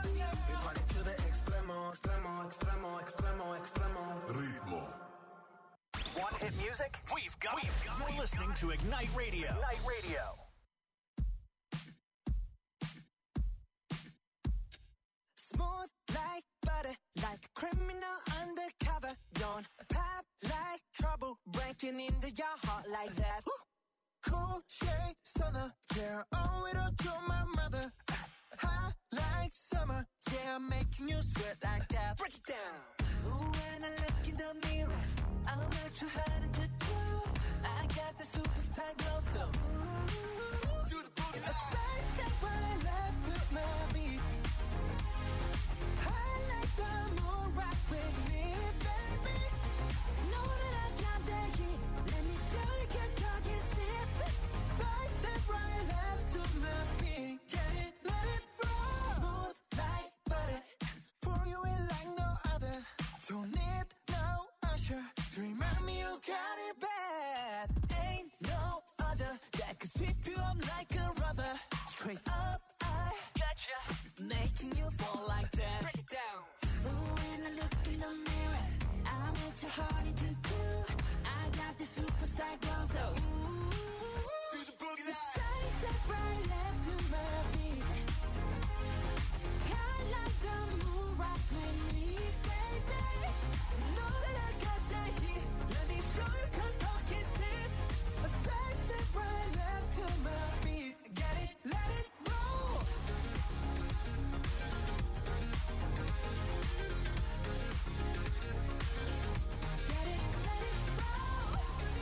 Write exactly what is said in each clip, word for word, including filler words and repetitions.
Mi party to the extremo, extremo, extremo, extremo, extremo. Ritmo. Want hit music? We've got, We've got You're listening to Ignite Radio. Ignite Radio. Smooth like butter, like a criminal undercover. Don't pop like trouble, breaking into your heart like that. Cool shade stunner, yeah, owe it all to my mother. Hot like summer, yeah, I'm making you sweat like that. Break it down. Ooh, when I look in the mirror, I'm not too hard to do. I got the superstar glow, so ooh, Do the booty a side step right left to my beat. I like the moon rock with me, baby. Know that I got that heat. Let me show you, 'cause talk is cheap. Side step right left to my beat. Get it, let it roll. Smooth like butter. Pour you in like no other. Don't need no usher to remind me you got it bad. Ain't no other that could sweep you up like a rubber. Straight up, I gotcha, making you fall like that. Break it down. Ooh, when I look in the mirror, I'm at your heart to do. I got the superstar glow, so ooh, Do the boogie line. side step right left to my beat. I like the moon rock with me, baby. Know that I got that heat. Let me show you, 'cause talk is cheap. A side step right left to my beat. Get it, let it roll. Get it, let it roll.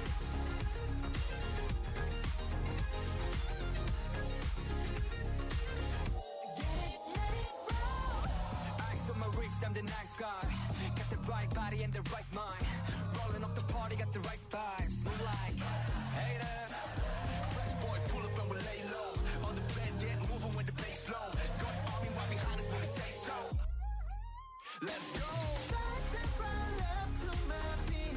Get it, let it roll. Ice on my wrist, I'm the nice guy. Got the right body and the right mind. Rolling up the party, got the right vibes. Move like haters. Fresh boy, pull up and we lay low. All the bands get moving when the bass low. Got the army right behind us when we say so. Let's go. Side step right left to my beat.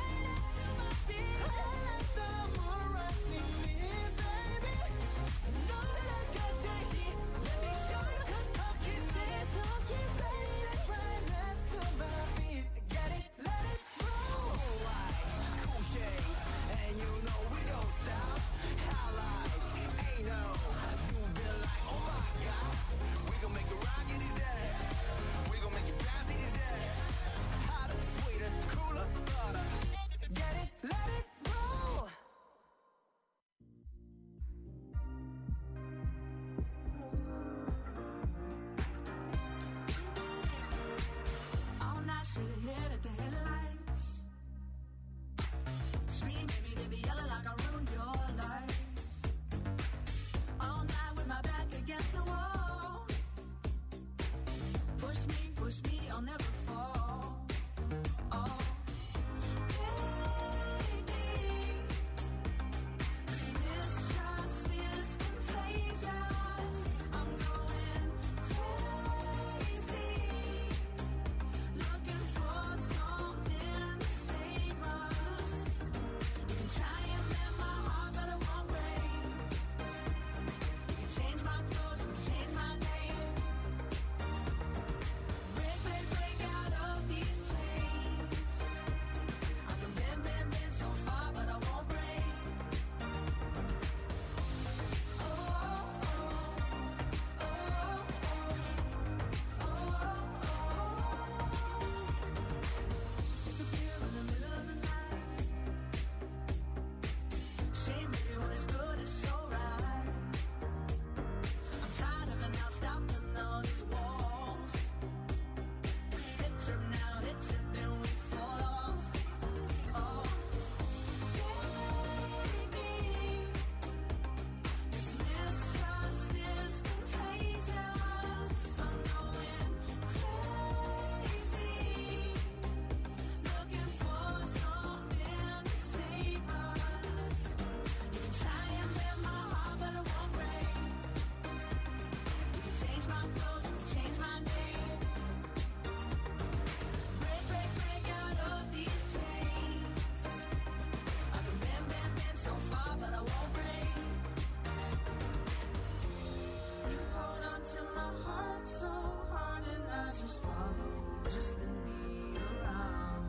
I like the moon rock with me, baby. Know that I got that heat. Let me show you, 'cause talk is cheap. Talk is Side step right left to my beat. Get it, let it roll. Cool light, cool shade, and you know we don't stop. Highlight, ain't no. You been like, oh my God. We gon' make it rock in his head. We gon' make it bounce in his just follow, just spin me around.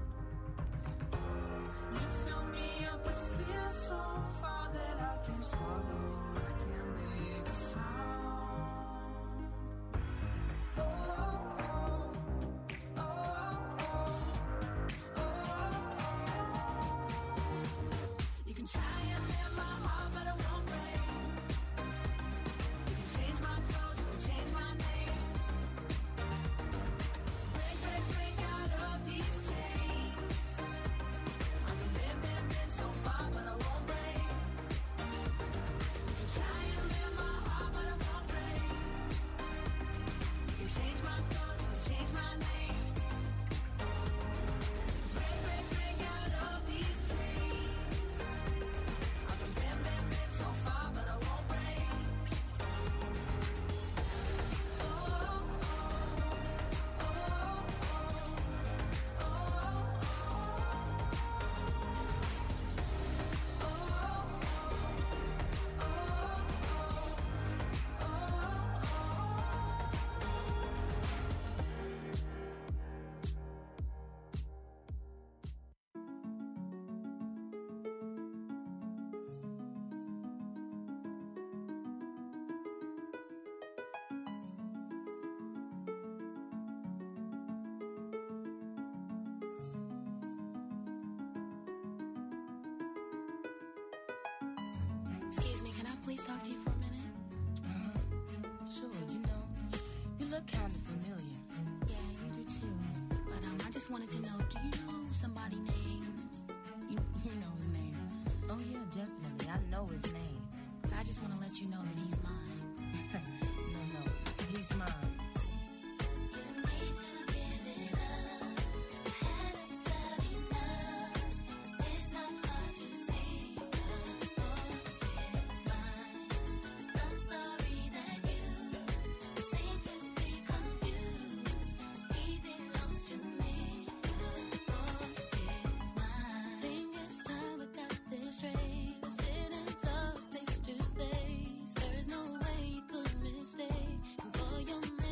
You fill me up with fear so far that I can't swallow, I can't make a sound. Oh, oh, oh, oh, oh, oh. You can try and mend my heart, but it won't break. You can change my clothes, but change my name. Break, break, break out of these chains. I've been, been, been, been so far, but I won't break. You can try and mend my heart, but it won't break. You can change my clothes, but change my name. Break, break, break out of these chains. I've been, been, been, been so far, but I won't break. Oh, oh, oh, oh, oh, Excuse me, can I please talk to you for a minute? Uh-huh. Sure, you know, you look kind of familiar. Yeah, you do too. But um, I just wanted to know, do you know somebody named... You, you know his name. Oh, yeah, definitely. I know his name. But I just want to let you know that he's mine. No, no, he's mine. You need to give it up. Had about enough. It's not hard to see. The boy is mine. I'm sorry that you seem to be confused. He belongs to me. The boy is mine. Think it's time we got this straight. We're sitting talk face to face. There's no way you could mistake. And for your man.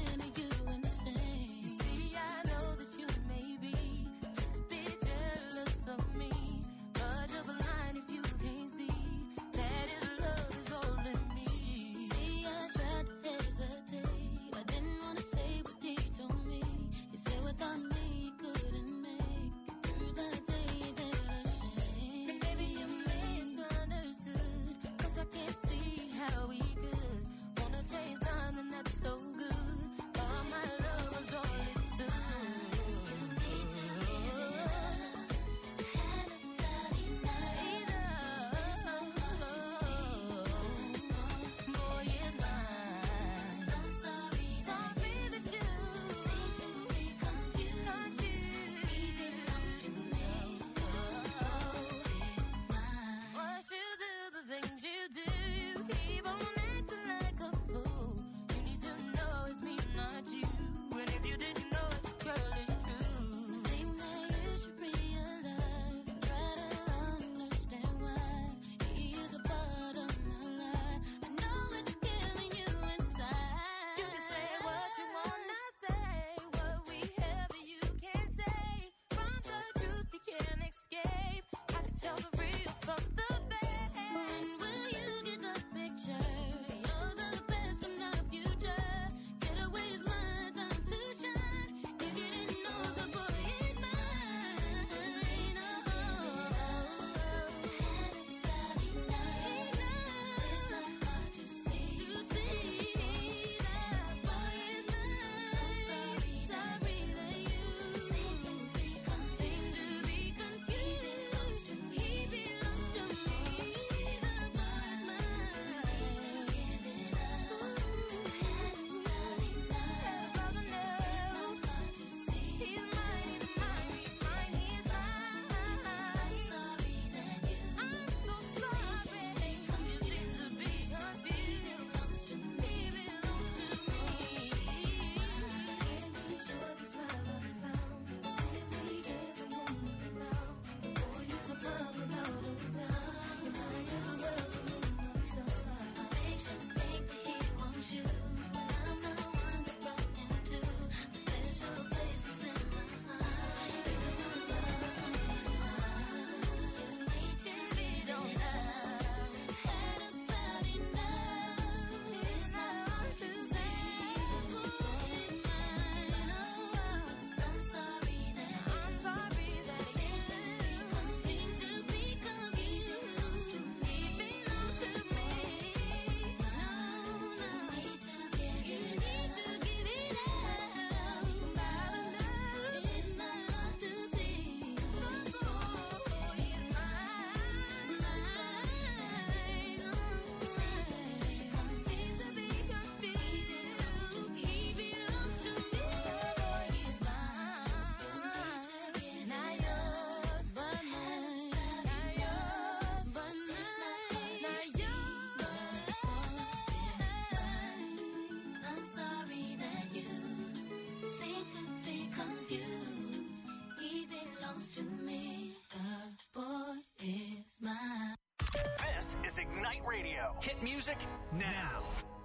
Radio. Hit music now.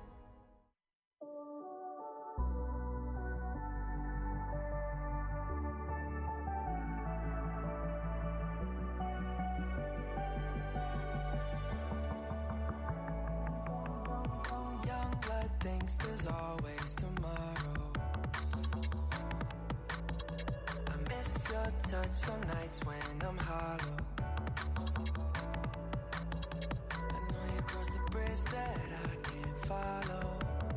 Young blood thinks there's always tomorrow. I miss your touch on nights when I'm hollow. I know you crossed the bridge that I can't follow.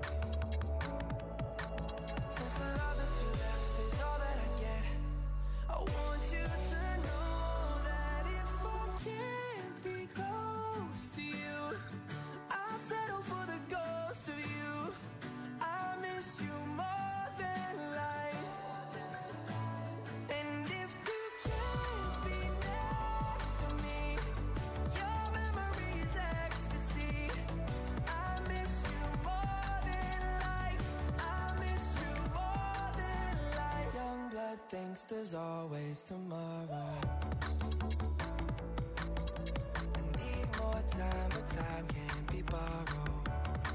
Since the love that you left is all that I get, I want you to know that if I can't be close to you, I'll settle for the ghost of you. I miss you more than life. And if you can't be next to me, your memory is ecstasy. I miss you more than life. I miss you more than life. Young blood thinks there's always tomorrow. I need more time, but time can't be borrowed.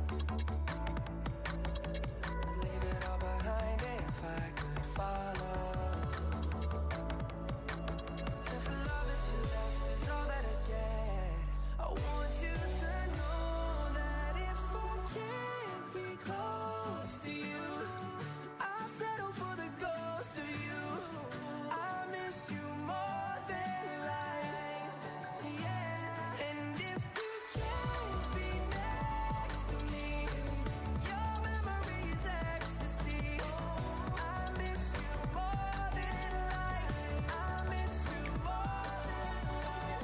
I'd leave it all behind if I could follow. Since the love that you left is all that I get, I want you to know that if I can't be close to you, I'll settle for the ghost of you. I miss you more than life. Yeah. And if you can't be next to me, your memory is ecstasy. I miss you more than life. I miss you more than life.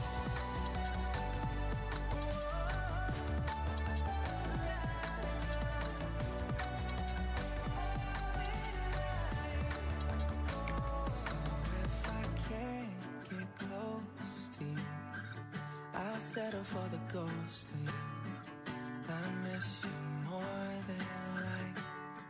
So if I can't get close to you, I'll settle for the ghost of you. I miss you more than life.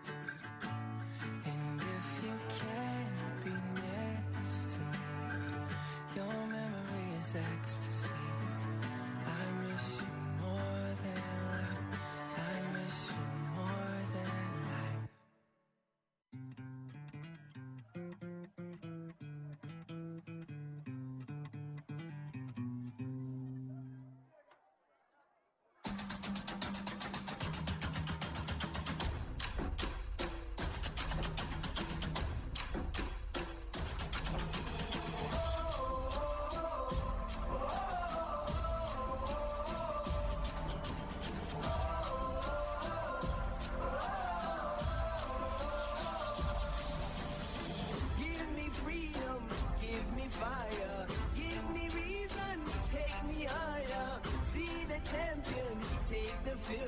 And if you can't be next to me, your memory is ecstasy. I miss you more than life. I miss you more than life. Give me freedom, give me fire, give me reason, take me higher. See the champions take the field.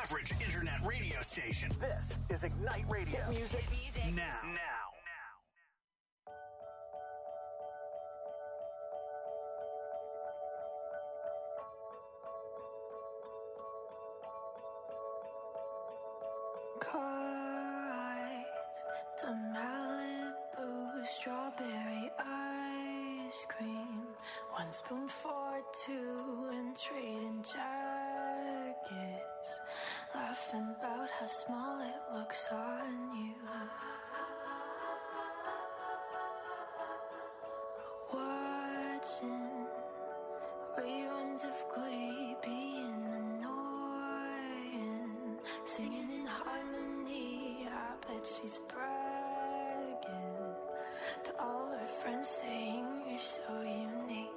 average internet radio station. This is Ignite Radio. Hit music, Hit music. now. Now. Car ride to Malibu, strawberry ice cream, one spoon for two, and trading jackets, laughing about how small it looks on you. Watching reruns of Glee, being annoying, singing in harmony. I bet she's bragging to all her friends, saying you're so unique.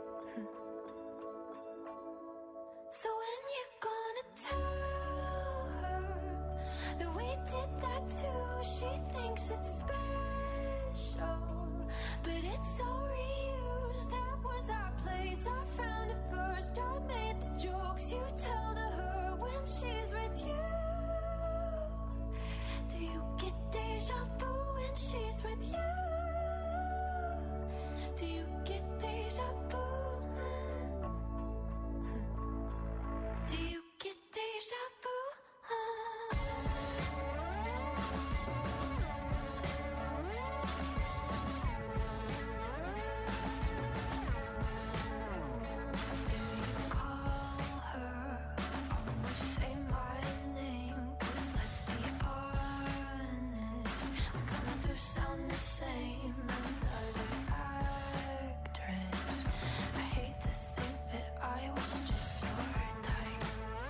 So when you gonna tell her that we did that too? She thinks it's special, but it's all reused. That was our place, I found it first. I made the jokes you tell to her when she's with you. Do you get deja vu when she's with you? Do you get deja vu? Do you get deja vu? Do you call her? Almost say my name, 'cause let's be honest, we kinda do sound the same. Another actress. I hate to think that I was just your type.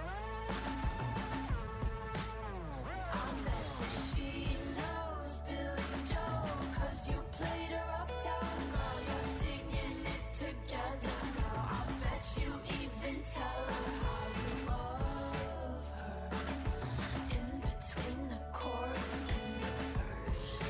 I bet that she knows Billy Joel, 'cause you played her uptown girl. You're singing it together now. I bet you even tell her how you love her in between the chorus and the verse.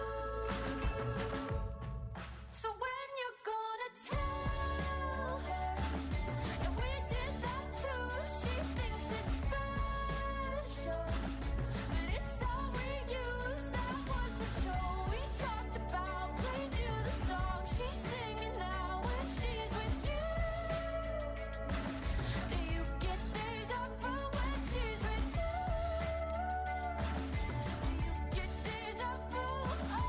So when you're gonna tell her that we did that too? She thinks it's special, but it's all reused. That was the show we talked about, played you the song she's singing now when she's with you. Do you get deja vu when she's with you? Do you get deja vu? Oh.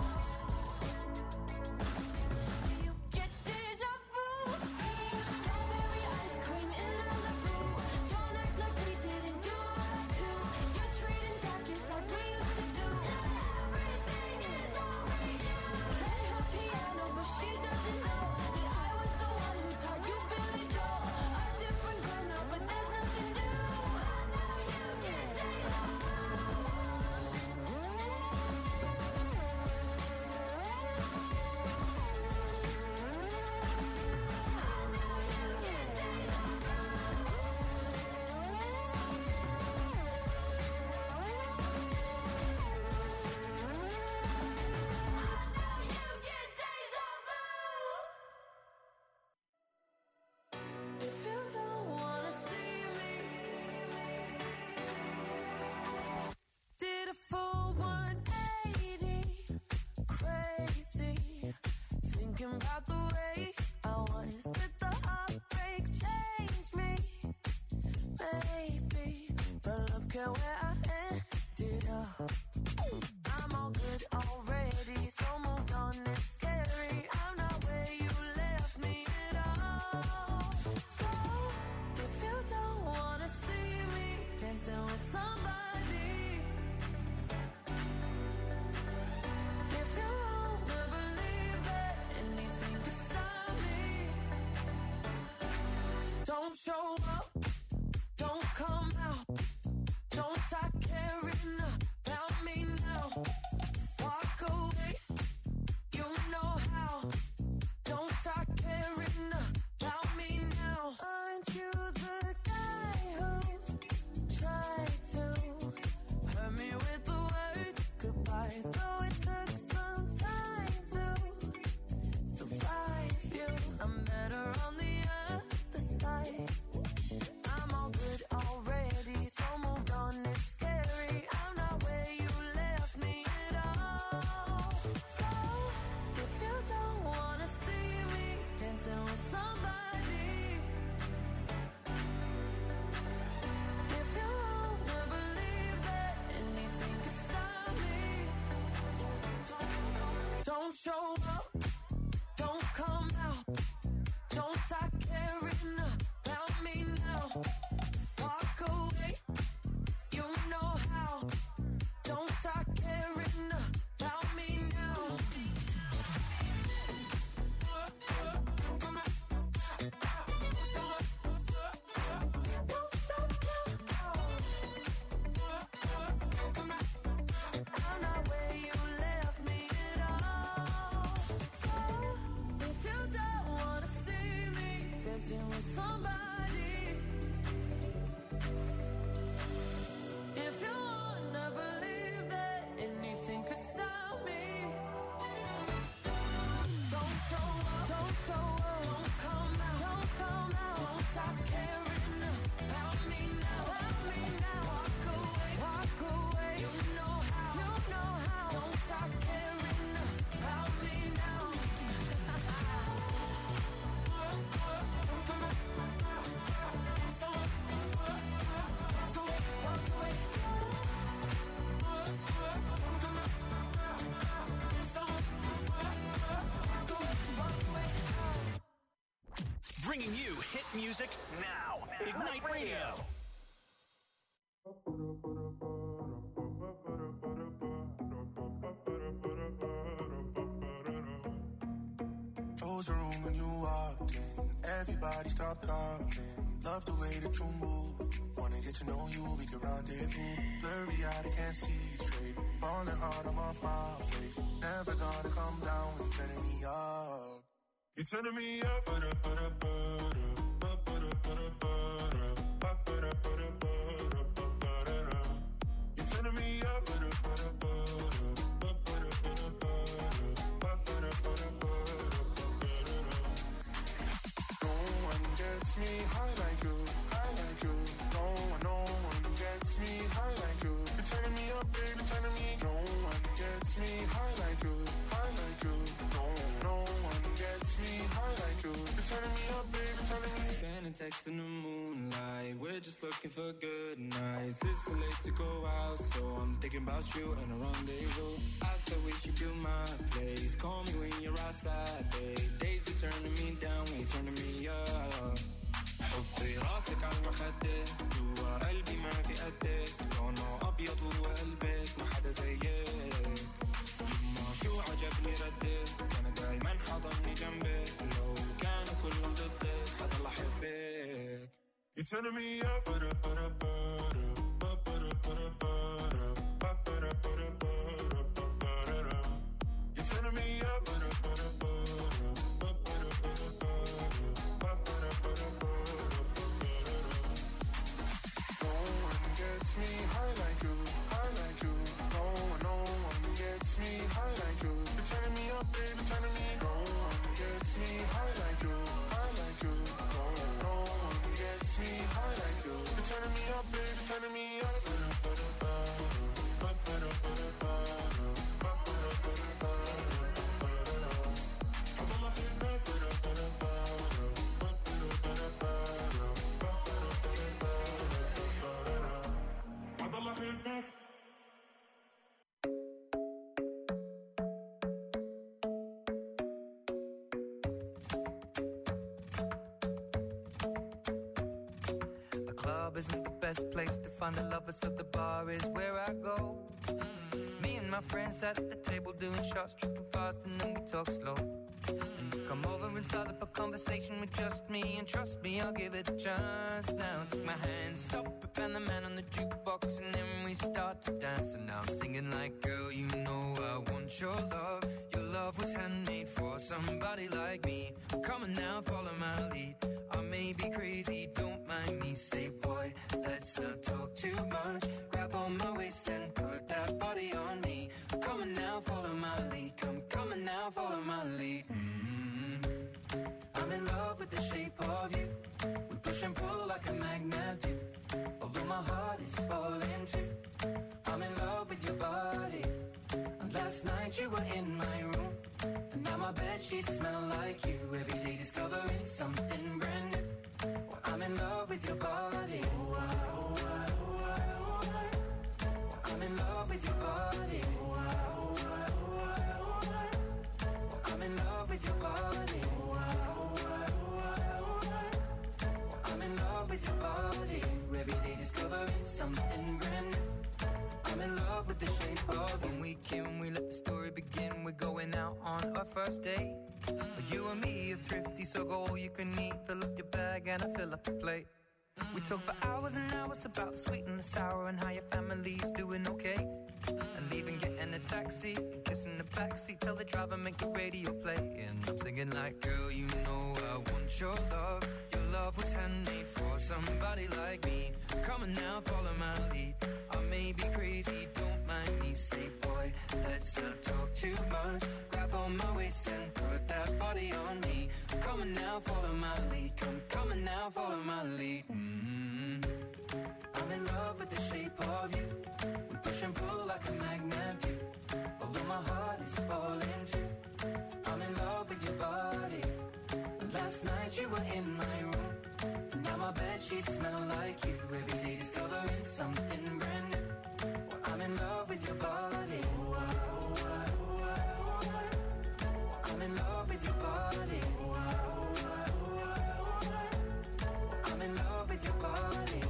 Do you get deja vu? Strawberry ice cream in Malibu. Don't act like we didn't do all that too. You're trading jackets like we used to do. Everything is all reused. Play her piano, but she doesn't know that I was the one who taught you Billy Joel. A different girl now, but there's nothing new. I know you get deja vu. If you don't wanna see me, did a full one eighty, crazy, thinking about the way I was. Did the heartbreak change me? Maybe, but look at where I ended up. I'm all good already, so moved on, it's scary. I'm not where you left me at all. So, if you don't wanna see me dancing with somebody, if you wanna believe that anything could stop me, don't show up, don't come out, don't start caring about me. show up, don't come out, don't start caring about me now. Walk away, you know how. Don't start caring about me now. Don't stop now. I'm not where you left me at all. So if you don't wanna see me dancing with somebody, if you wanna believe that anything could stop me, don't show up, don't show up, don't come out, don't come out, don't stop caring about me now, about me now. Walk away, walk away, you know how, you know how. Don't stop caring about me now. Bringing you hit music now. Ignite Radio. Close the room when you walked in. Everybody stop talking. Love the way that you move. Wanna get to know you, we can rendezvous. Blurry eyed, I can't see straight. Falling hard, I'm off my face. Never gonna come down when you're turning me up. You're turning me up, but up, but up, but up, but up, but up, but up, but up, but up. You're turning me up, but up, but up, but up, but up, but up, but up, but up. No one gets me high like you, high like you. No one, no one gets me high like you. You're turning me up, baby, turning me. No one gets me high like you, high like you. No, no one gets me high like you. You're turning me up, baby, turning me. Sending texts in the moonlight. We're just looking for good nights. It's too late to go out, so I'm thinking about you and a rendezvous. I said we should build my place. Call me when you're outside, babe. Days be turning me down, we turning me up. حطي راسك على المخدة جوا قلبي ما في قدك لونه أبيض وقلبك ما حدا زيك يما شو عجبني ردك أنا دايما حضني جنبك لو كانوا كلهم ضدك حضل أحبك. You're turning me up, but up, but up, but up, but up, but up, but up, but up, but up, but up, but up. You're turning me up, but up, but up, but up, but up, but up, but up, but up. No one gets me high like you, high like you. No one, no one gets me high like you. You're turning me up, baby, turning me. No one gets me high like you, high like you. No, no one gets me high like you. You're turning me up, baby, turning me up. The club isn't the best place to find the lovers, so the bar is where I go. Mm. Me and my friends at the table doing shots, tripping fast, and then we talk slow. And you come over and start up a conversation with just me, and trust me, I'll give it a chance. Now take my hand, stop it, and the man on the jukebox, and then we start to dance. And now I'm singing like, girl, you know I want your love. Your love was handmade for somebody like me. Come on now, follow my lead. I may be crazy, don't mind me. Say, boy, let's not talk too much. Grab on my waist and put that body on me. Come on now, follow my lead. Come, come on now, follow my lead. Mm-hmm. I'm in love with the shape of you. We push and pull like a magnet do. Although my heart is falling too. I'm in love with your body. And last night you were in my room. And now my bedsheets smell like you. Every day discovering something brand new. Well, I'm in love with your body. Oh, I, oh, I, oh, I, oh, I. Well, I'm in love with your body. Oh, I, oh, I, oh, I, oh, I. first date. You and me are thrifty, so go all you can eat. Fill up your bag and I fill up your plate. We talk for hours and hours about the sweet and the sour and how your family's doing okay. And leaving, getting a taxi, kissing the backseat, tell the driver make the radio play. And I'm singing like, girl, you know I want your love. Your love was handmade for somebody like me. Come on now, follow my lead. I may be crazy, don't mind me. Say, boy, let's not talk too much. Grab on my waist and put that body on me. Come on now, follow my lead. Come, come on now, follow my lead. Mm-hmm. I'm in love with the shape of you. We push and pull like a magnet do. Although my heart is falling too. I'm in love with your body. Last night you were in my room. Now my bedsheets smell like you. Every day discovering something brand new. Well, I'm in love with your body. I'm in love with your body. I'm in love with your body.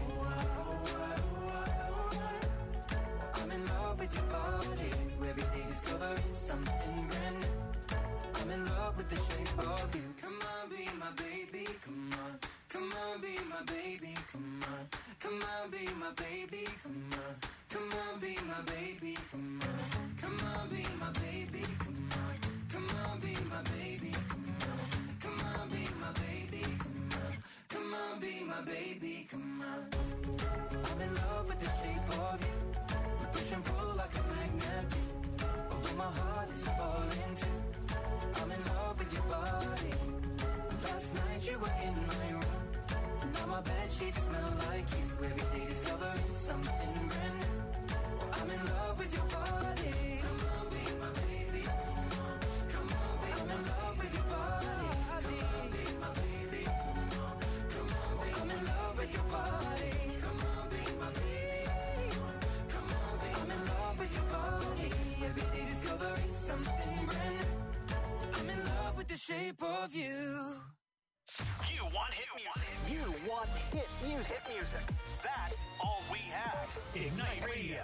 I'm in love with your body. Every day discovering something brand new. I'm in love with the shape of you. Come on, be my baby, come on. Come on, be my baby, come on. Come on, be my baby, come on. Come on, be my baby, come on. Come on, be my baby, come on. Come on, be my baby, come on. Come on, be my baby, come on. Come on, be my baby, come on. I'm in love with the shape of you. We push and pull like a magnet do. Although my heart is falling too. I'm in love with your body. Last night you were in my room. Now my bedsheets smell like you. Every day discovering something brand new. I'm in love with your body. Come on, be my baby. Come on, come on, be I'm in love with your body. Come on, be my baby. Come on, come on, be I'm in love with your body. Come on, be my baby. Come on, be I'm in love with your body. Every day discovering something brand new. I'm in love with the shape of you. You want hit music. You want hit music. Hit music. That's all we have. Ignite Radio.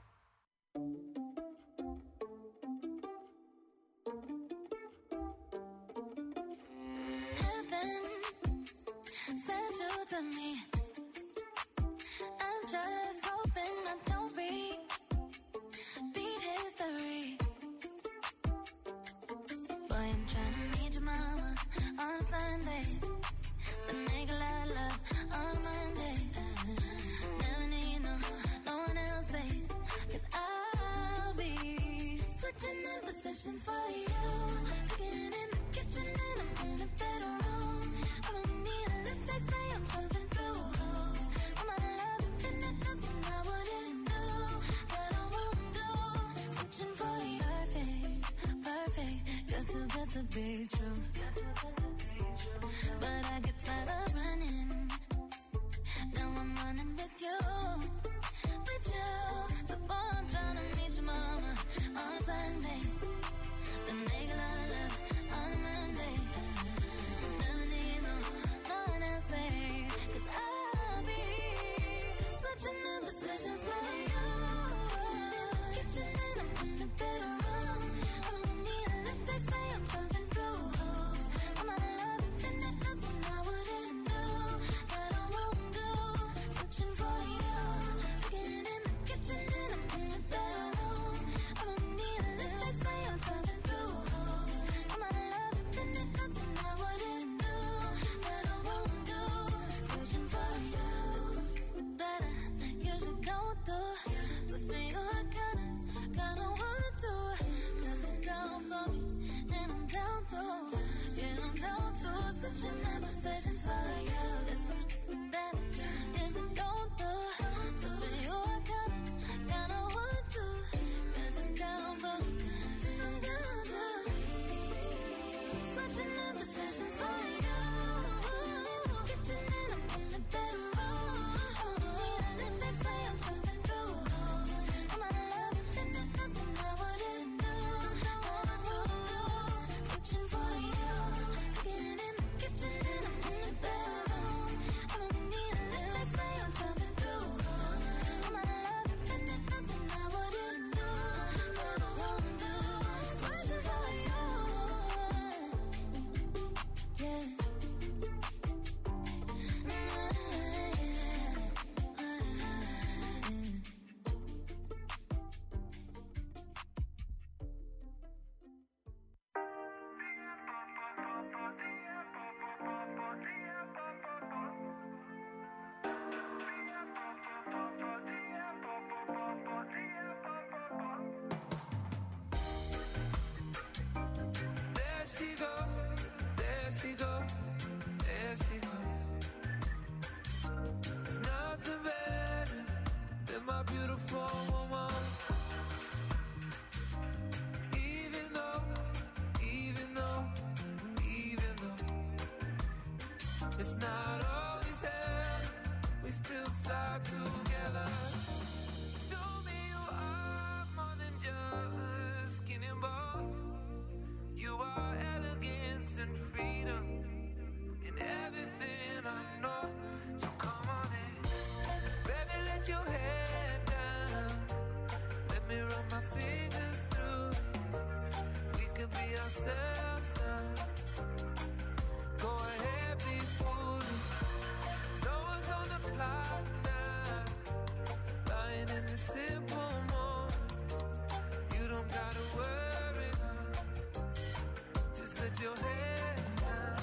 Heaven sent you to me. I'm just hoping I don't repeat history. Boy, I'm trying to meet your mama on Sunday. Then make a lot of love on Monday. Never need no, no one else, babe. Cause I'll be switching in positions for you. Cooking in the kitchen and I'm in the bedroom. I don't need a lift, they say I'm pumping through holes. I'm out of love, infinite, nothing I wouldn't do. That I won't do. Switching for you. Perfect, perfect. You're too good to be true. But I get tired of running. Now I'm running with you, with you. So boy, I'm trying to meet your mama on Sunday. Then make a lot of love on Monday. Never need no, no one else, babe. Cause I'll be switching in positions for you. Kitchen and I'm in the bedroom. I don't need a lift, they say I'm pumping through holes. I'm out of It's not always there, we still fly together. To me you are more than just skin and bones. You are elegance and freedom in everything I know. So come on in, baby, let your head down. Let me run my fingers through it. We could be ourselves now. Go ahead, be foolish. No one's on the clock now. Lying in the simple moment. You don't gotta worry now. Just let your head down.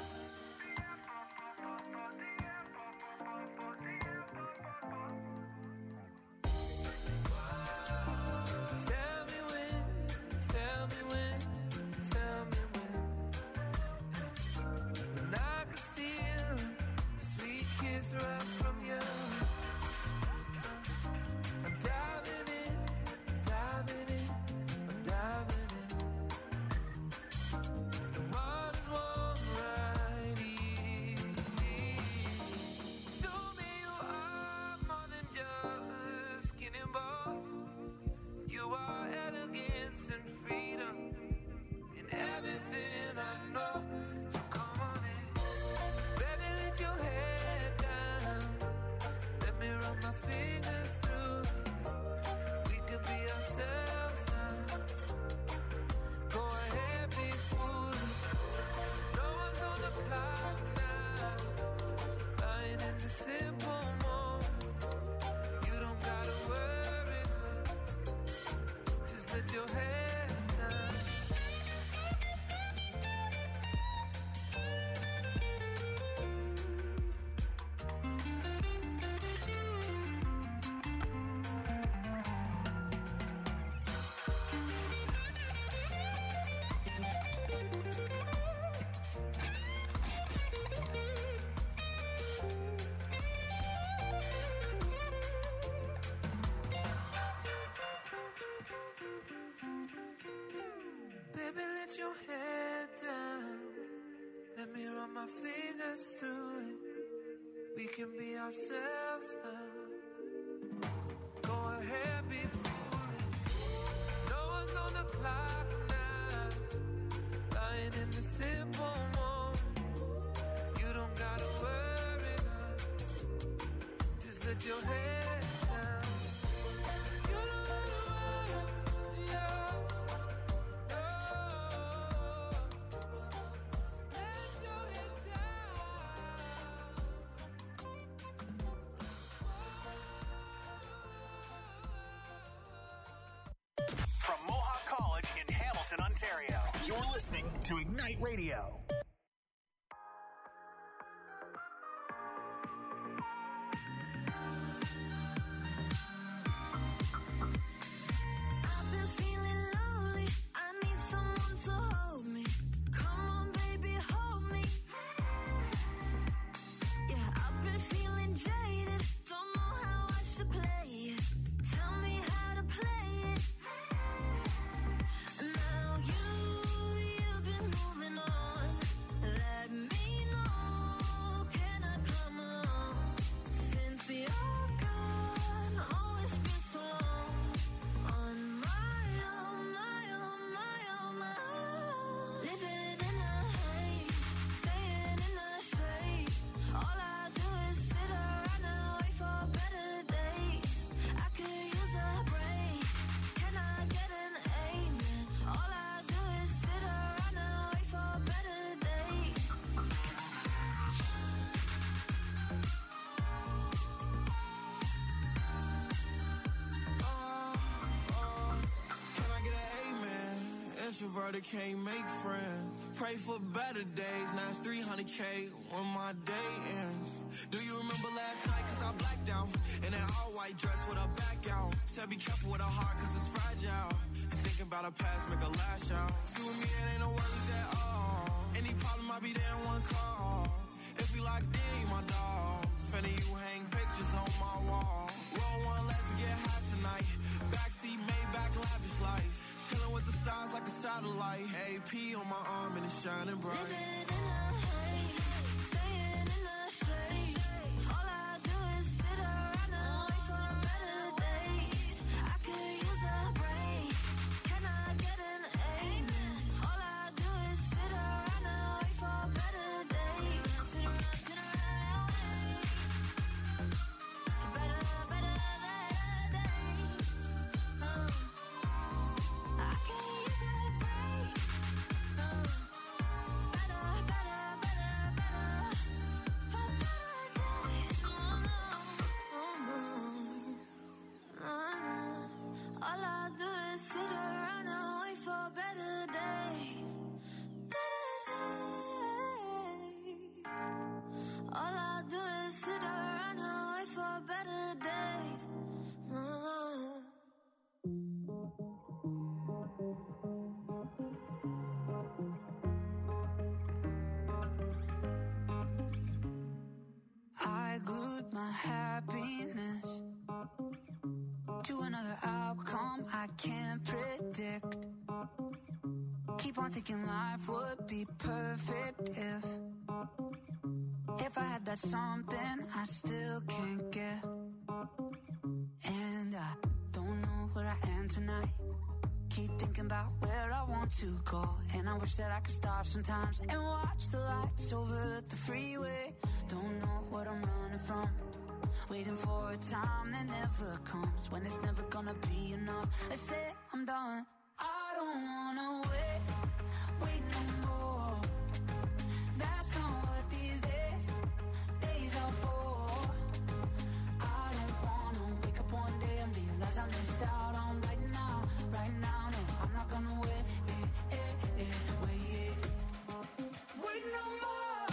Tell me when, tell me when, tell me when. When I could steal a sweet kiss right from you. I'm diving in, diving in, I'm diving in. The water's warm right here. To me you are more than just skin and bones. You are elegance and freedom in everything I know. So come on in, baby, let your head down. Let me run my fingers through it. We could be ourselves now. Go ahead, be foolish. No one's on the clock now. Lying in the simple moment. You don't gotta worry now. Just let your head down. Baby, let your head down. Let me run my fingers through it. We can be ourselves now. Go ahead, be foolish. No one's on the clock now. Lying in the simple moment. You don't gotta worry now. Just let your head down. You don't gotta worry, yeah. From Mohawk College in Hamilton, Ontario, you're listening to Ignite Radio. I've been feeling lonely. I need someone to hold me. Come on, baby, hold me. Yeah, I've been feeling jaded. Don't know how I should play it. Tell me how to play it. Now you, you've been moving on. Let me know, can I come along? Since you're gone, oh, it's been so long. On my own, my own, my own, my own. Living in a haze, staying in the shade. All I do is sit around and wait for better days. I could use a break. Can I get an amen? All I do is sit around and wait for better days. Oh, oh, can I get an amen? Introverted can't make friends. Pray for better days. Now it's three hundred K when my day ends. Do you remember last night? Cause I blacked out. In an all white dress with a back out. Said be careful with a heart cause it's fragile. And thinking about a past make a lash out. See with me it ain't no worries at all. Any problem I'll be there in one call. If we locked in, you my dog. Finna you hang pictures on my wall. Roll one, let's get high tonight. Backseat, Maybach, lavish life. Chilling with the stars like a satellite. A P on my arm and it's shining bright. Living in a haze, staying in my happiness to another outcome I can't predict. Keep on thinking life would be perfect if If I had that something I still can't get. And I don't know where I am tonight. Keep thinking about where I want to go. And I wish that I could stop sometimes and watch the lights over the freeway. Don't know what I'm running from. Waiting for a time that never comes, when it's never gonna be enough. I say I'm done. I don't wanna wait, wait no more. That's not what these days, days are for. I don't wanna wake up one day and realize I missed out on right now, right now. No, I'm not gonna wait, eh, eh, eh, wait, wait no more.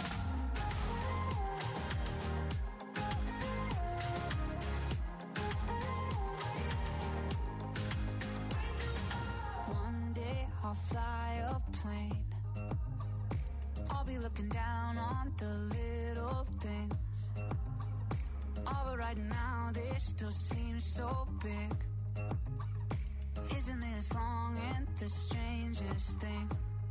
I'll fly a plane. I'll be looking down on the little things. Oh, but right now they still seem so big. Isn't this long and the strangest thing?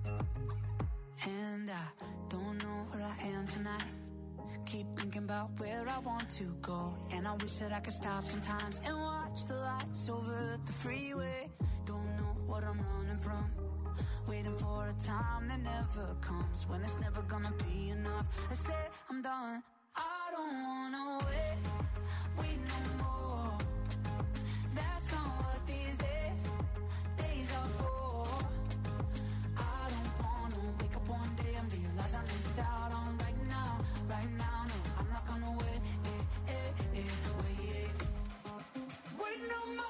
And I don't know where I am tonight. Keep thinking about where I want to go. And I wish that I could stop sometimes and watch the lights over the freeway. Don't know what I'm running from. Waiting for a time that never comes, when it's never gonna be enough. I say I'm done. I don't wanna wait, wait no more. That's not what these days, days are for. I don't wanna wake up one day and realize I missed out on right now, right now. No, I'm not gonna wait, eh, eh, eh, wait, wait no more.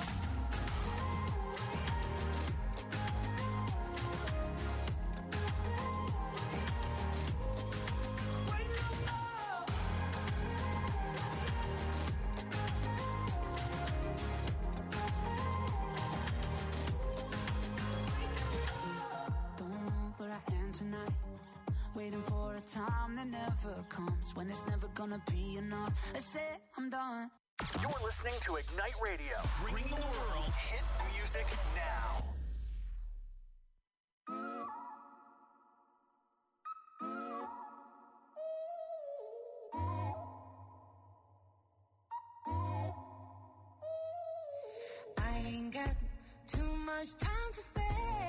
Tonight, waiting for a time that never comes, when it's never gonna be enough. I said I'm done. You're listening to Ignite Radio, bringing the world hit music now. I ain't got too much time to spare.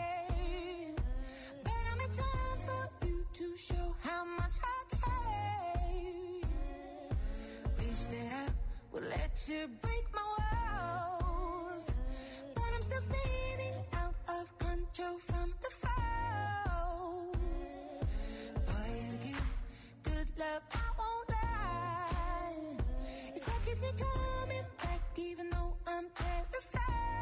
Time for you to show how much I care. Wish that I would let you break my walls, but I'm still spinning out of control from the fall. Boy, you give good love, I won't lie. It's what keeps me coming back, even though I'm terrified.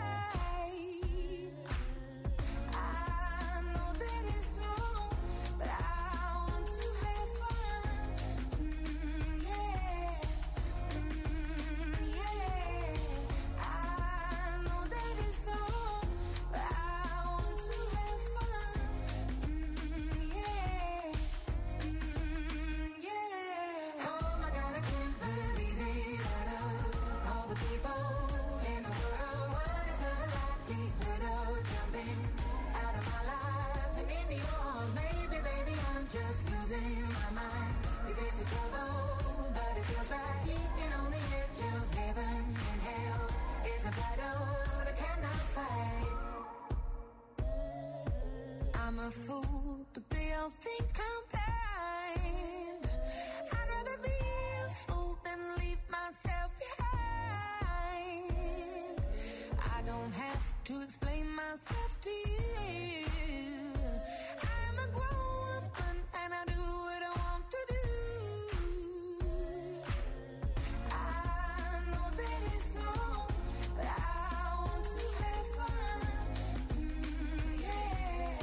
I'm a fool, but they all think I'm blind. I'd rather be a fool than leave myself behind. I don't have to explain myself to you. I'm a grown woman and I do what I want to do. I know that it's wrong, but I want to have fun. Mm, yeah.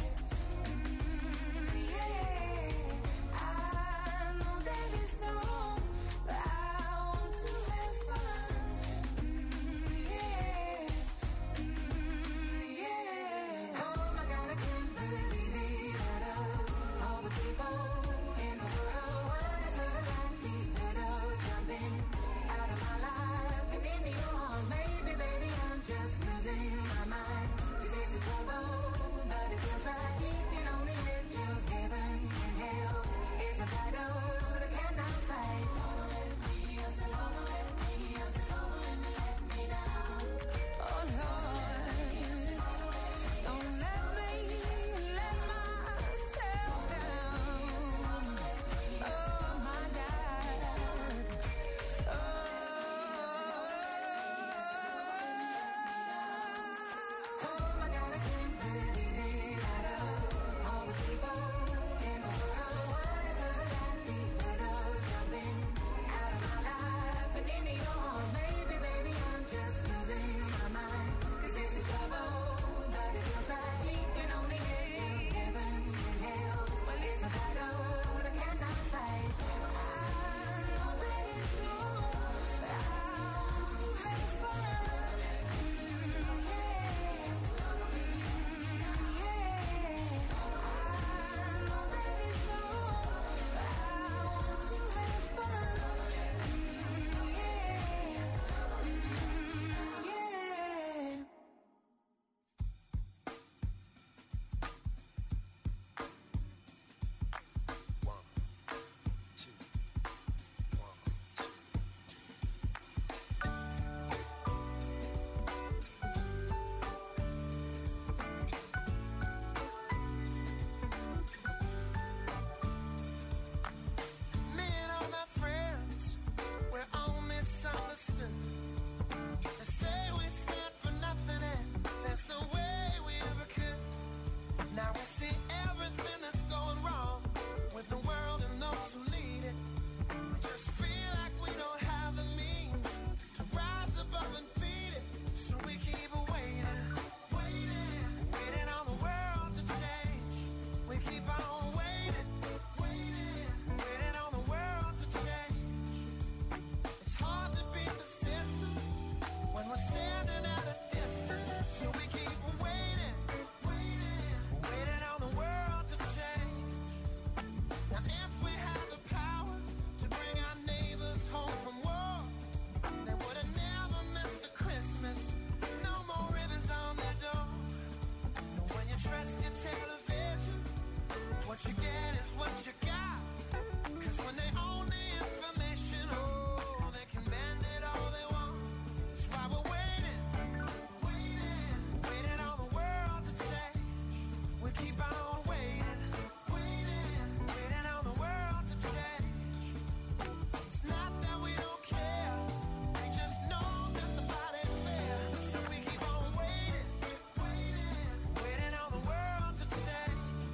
What you get is what you got. Cause when they own the information, oh, they can bend it all they want. That's why we're waiting, waiting, waiting on the world to change. We keep on waiting, waiting, waiting on the world to change. It's not that we don't care, we just know that the fight ain't fair. So we keep on waiting, waiting, waiting on the world to change.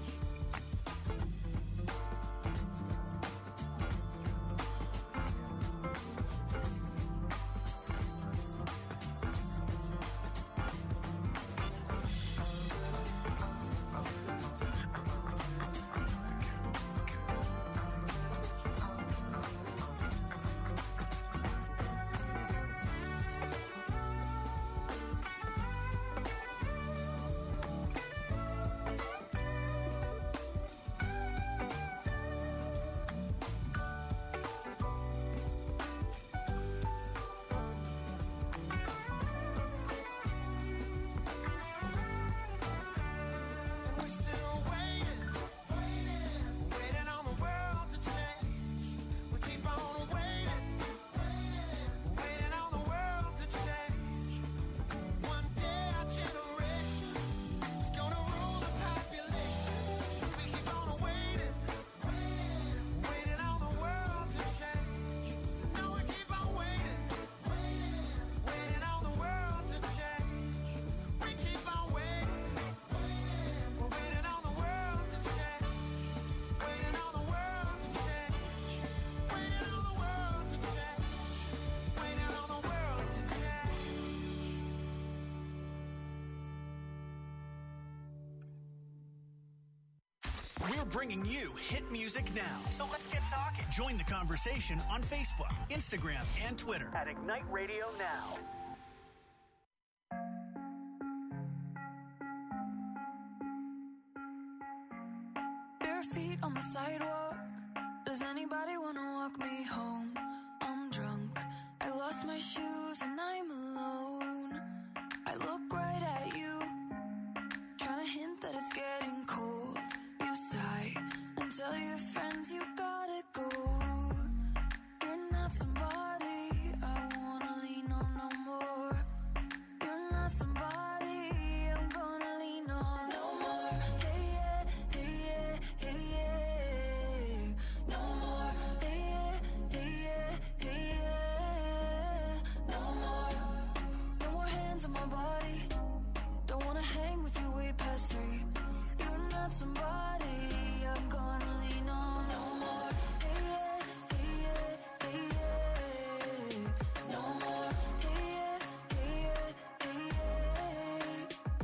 We're still waiting, waiting, waiting on the world to change. We keep on waiting, waiting, waiting on the world to change. One day our generation is gonna rule the population. So we keep on waiting, waiting, waiting on the world to change. No, we keep on waiting, waiting, waiting on the world to change. We keep on waiting, waiting, we're waiting on the world to change. Waiting on the world to change. Waiting on the world to change. Waiting on the world to change. We're bringing you hit music now. So let's get talking. Join the conversation on Facebook, Instagram, and Twitter at Ignite Radio Now. Bare feet on the sidewalk. Does anybody wanna walk me home? I'm drunk. I lost my shoes and I'm alone. I look right at you, trying to hint that it's getting cold. You sigh and tell your friends you gotta go. You're not somebody I wanna lean on no more. You're not somebody I'm gonna lean on no more. Hey yeah, hey yeah, hey yeah. No more. Hey yeah, hey yeah, hey yeah. No more. No more hands on my body. Don't wanna hang with you way past three. You're not somebody I'm gonna lean on no more. Hey yeah, hey yeah, hey yeah. No more. Hey yeah, hey yeah, hey yeah.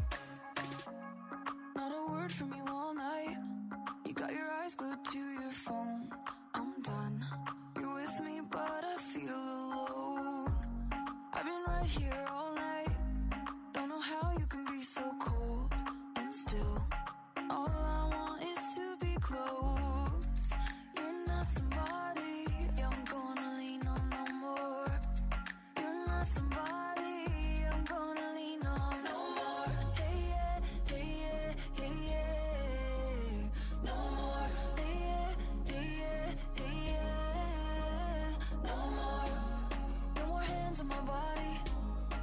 Not a word from you all night. You got your eyes glued to your phone. I'm done. You're with me, but I feel alone. I've been right here all night. Don't know how you can be so cold and still. All I want is to be close. You're not somebody I'm gonna lean on no more. You're not somebody I'm gonna lean on no more. Hey yeah, hey yeah, hey yeah. No more. Hey yeah, hey yeah, hey yeah. No more. No more hands on my body.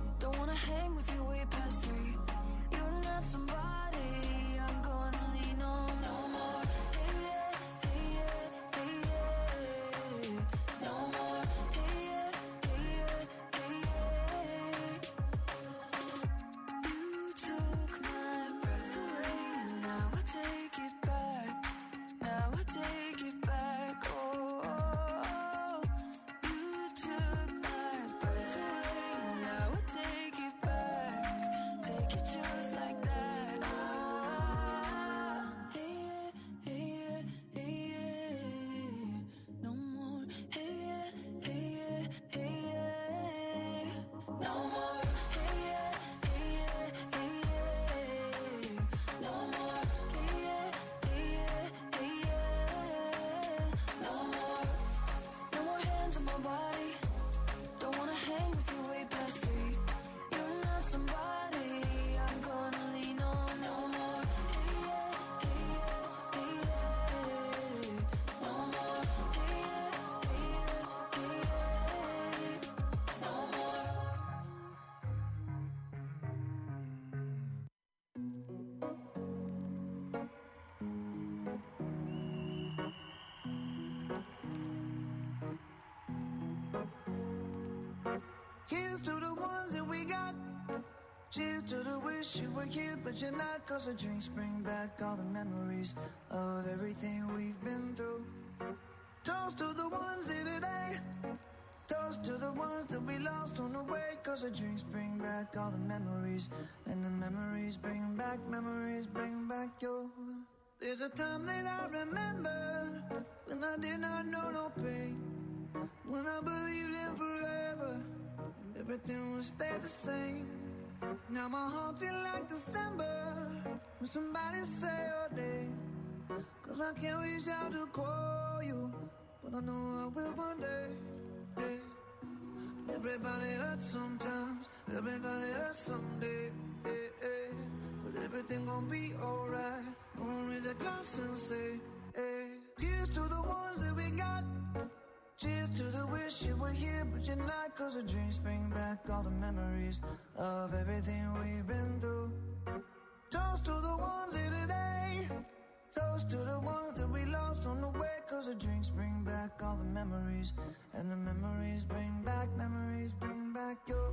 Cheers to the wish you were here, but you're not. Cause the drinks bring back all the memories of everything we've been through. Toast to the ones here today. Toast to the ones that we lost on the way. Cause the drinks bring back all the memories. And the memories bring back, memories bring back your. There's a time that I remember when I did not know no pain. When I believed in forever and everything would stay the same. Now my heart feel like December when somebody say your name. Cause I can't reach out to call you, but I know I will one day. Yeah. Everybody hurts sometimes, everybody hurts someday. Yeah, yeah. But everything gon' be alright. Gonna raise a glass and say, hey. Here's to the ones that we got. Cheers to the wish you were here, but you're not. Cause the drinks bring back all the memories of everything we've been through. Toast to the ones here today. Toast to the ones that we lost on the way. Cause the drinks bring back all the memories. And the memories bring back, memories bring back your.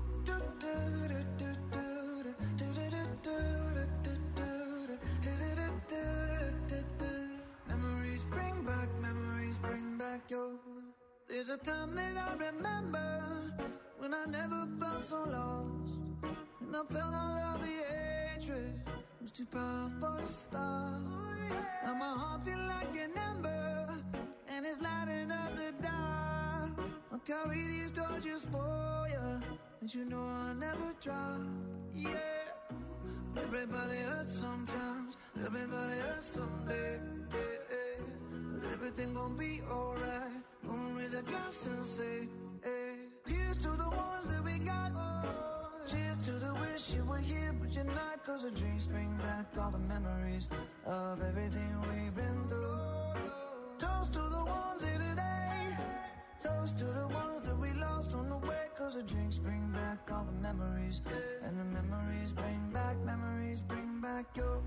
Memories bring back, memories bring back your. There's a time that I remember when I never felt so lost. And I felt all of the hatred was too powerful to stop. Now my heart feel like an ember and it's lighting up the dark. I'll carry these torches for you, and you know I'll never drop. Yeah. Everybody hurts sometimes, everybody hurts someday. Yeah, yeah. But everything gon' be alright. Gonna raise a glass and say, hey. Here's to the ones that we got. Oh. Cheers to the wish you were here, but you're not. Cause the drinks bring back all the memories of everything we've been through. Toast to the ones here today. Toast to the ones that we lost on the way. Cause the drinks bring back all the memories. And the memories bring back, memories bring back your.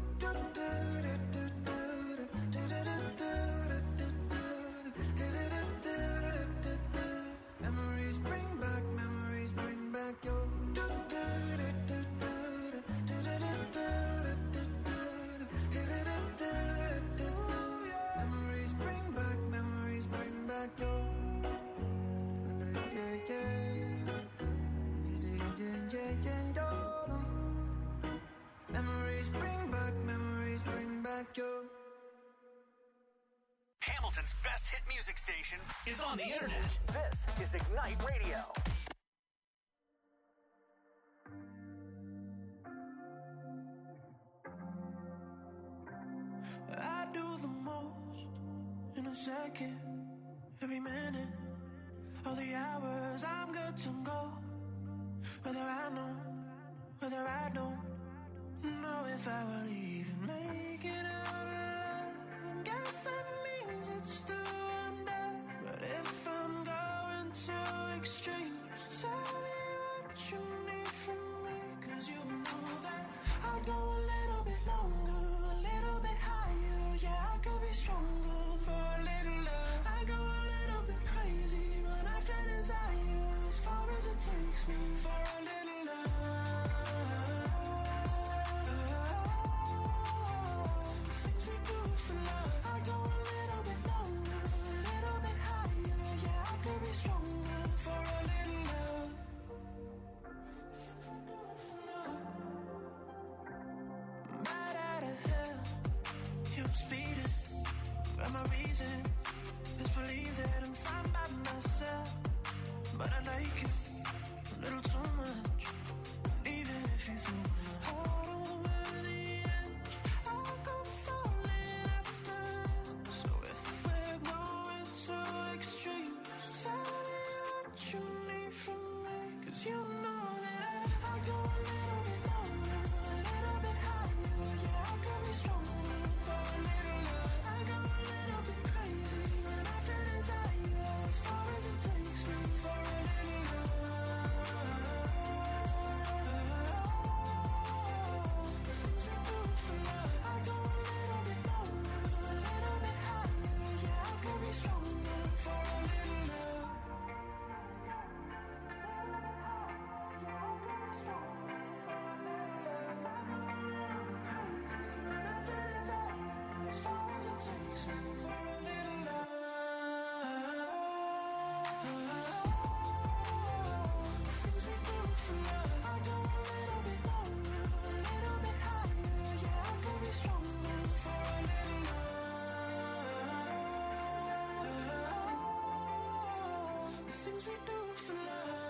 Memories bring back, memories bring back your. Memories bring back, memories bring back your. Memories bring back, memories bring back your. Hamilton's best hit music station is on the internet. This is Ignite Radio. I do the most in a second, every minute, all the hours I'm good to go. Whether I know, whether I don't know if I will even make it out alive. And guess that means it's still under. But if I'm going to extremes, tell me what you need from me. Cause you know that I'd go a little bit longer, a little bit higher. Yeah, I could be stronger for a little love. I go a little bit crazy when I feel desire, as far as it takes me for a little love. Things we things we do for love.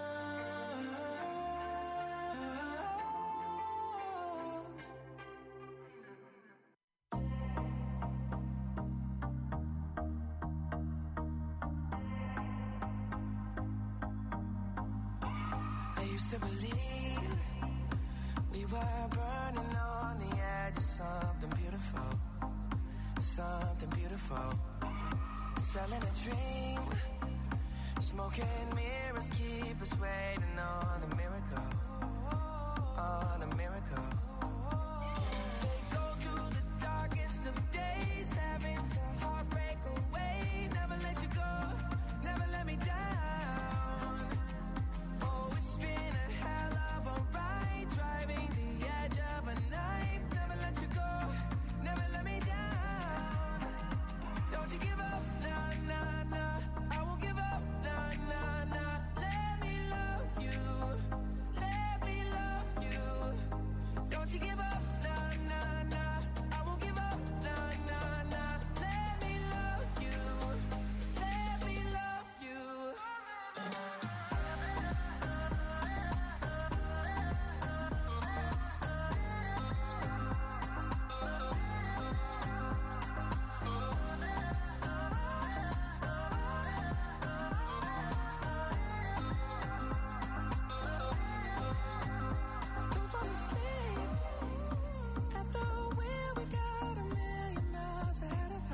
I used to believe we were burning on the edge of something beautiful, something beautiful. Selling a dream, smoking mirrors keep us waiting on a miracle, on a miracle.